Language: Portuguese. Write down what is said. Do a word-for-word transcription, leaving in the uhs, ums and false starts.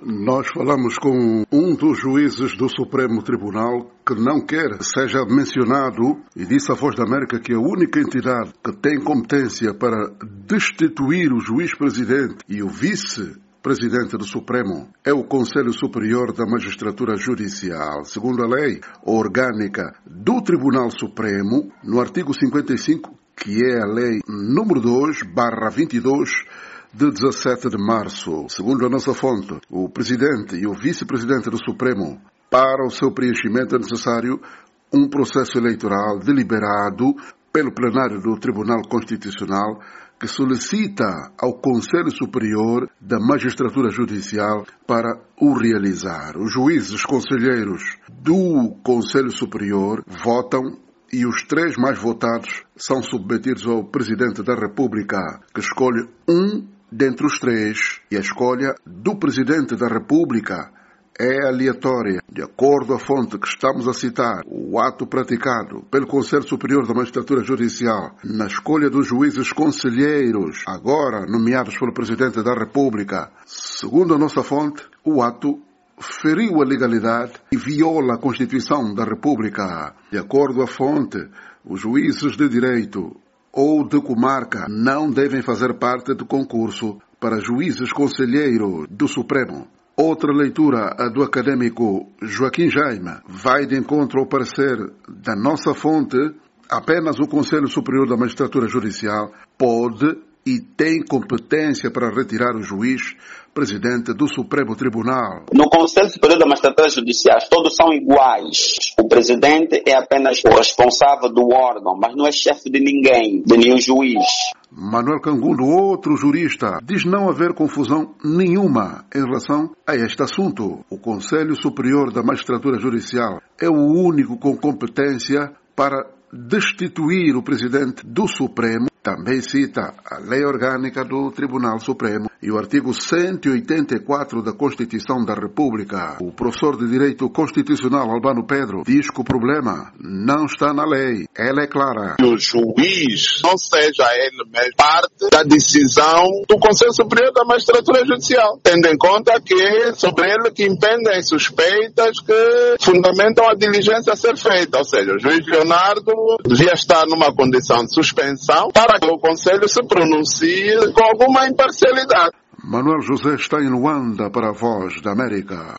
Nós falamos com um dos juízes do Supremo Tribunal que não quer seja mencionado e disse à Voz da América que a única entidade que tem competência para destituir o juiz-presidente e o vice-presidente do Supremo é o Conselho Superior da Magistratura Judicial. Segundo a lei orgânica do Tribunal Supremo, no artigo cinquenta e cinco, que é a lei número dois barra vinte e dois, de dezassete de março. Segundo a nossa fonte, o presidente e o vice-presidente do Supremo, para o seu preenchimento é necessário um processo eleitoral deliberado pelo plenário do Tribunal Constitucional que solicita ao Conselho Superior da Magistratura Judicial para o realizar. Os juízes conselheiros do Conselho Superior votam e os três mais votados são submetidos ao Presidente da República, que escolhe um dentre os três, e a escolha do Presidente da República é aleatória. De acordo à fonte que estamos a citar, o ato praticado pelo Conselho Superior da Magistratura Judicial na escolha dos juízes conselheiros, agora nomeados pelo Presidente da República, segundo a nossa fonte, o ato feriu a legalidade e viola a Constituição da República. De acordo à fonte, os juízes de direito ou de comarca não devem fazer parte do concurso para juízes conselheiros do Supremo. Outra leitura, a do académico Joaquim Jaime, vai de encontro ao parecer da nossa fonte. Apenas o Conselho Superior da Magistratura Judicial pode e tem competência para retirar o juiz presidente do Supremo Tribunal. No Conselho Superior da Magistratura Judicial, todos são iguais. O presidente é apenas o responsável do órgão, mas não é chefe de ninguém, de nenhum juiz. Manuel Cangundo, outro jurista, diz não haver confusão nenhuma em relação a este assunto. O Conselho Superior da Magistratura Judicial é o único com competência para destituir o presidente do Supremo. Também cita a lei orgânica do Tribunal Supremo e o artigo cento e oitenta e quatro da Constituição da República. O professor de Direito Constitucional Albano Pedro diz que o problema não está na lei. Ela é clara. Que o juiz não seja ele mesmo parte da decisão do Conselho Superior da Magistratura Judicial, tendo em conta que é sobre ele que impendem suspeitas que fundamentam a diligência a ser feita. Ou seja, o juiz Leonardo devia estar numa condição de suspensão para que o Conselho se pronuncie com alguma imparcialidade. Manuel José está em Luanda para a Voz da América.